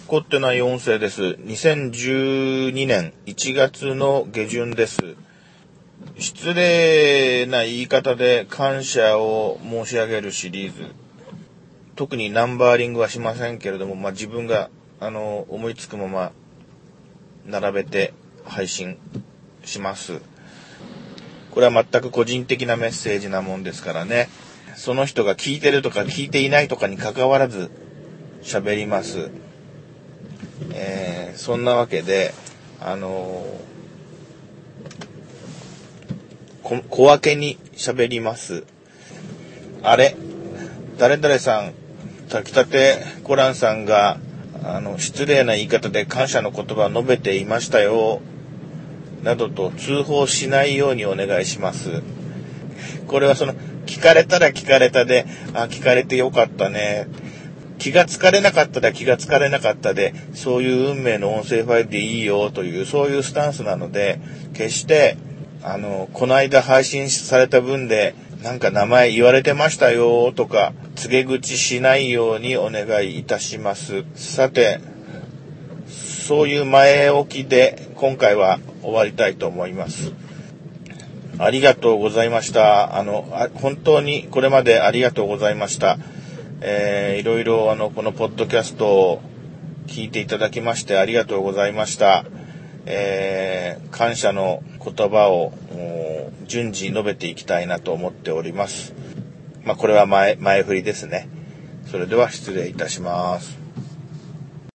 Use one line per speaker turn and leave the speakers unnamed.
凝ってない音声です。2012年1月の下旬です。失礼な言い方で感謝を申し上げるシリーズ。特にナンバーリングはしませんけれども、自分が思いつくまま並べて配信します。これは全く個人的なメッセージなもんですからね。その人が聞いてるとか聞いていないとかに関わらず喋ります。そんなわけで、小分けに喋ります。あれ、誰々さん、炊きたてコランさんが、失礼な言い方で感謝の言葉を述べていましたよ、などと通報しないようにお願いします。これは聞かれたら聞かれたで、聞かれてよかったね。気がつかれなかったら気がつかれなかったで、そういう運命の音声ファイルでいいよという、そういうスタンスなので、決して、この間配信された分で、なんか名前言われてましたよとか、告げ口しないようにお願いいたします。さて、そういう前置きで、今回は終わりたいと思います。ありがとうございました。本当にこれまでありがとうございました。いろいろこのポッドキャストを聞いていただきましてありがとうございました。感謝の言葉を順次述べていきたいなと思っております。これは前振りですね。それでは失礼いたします。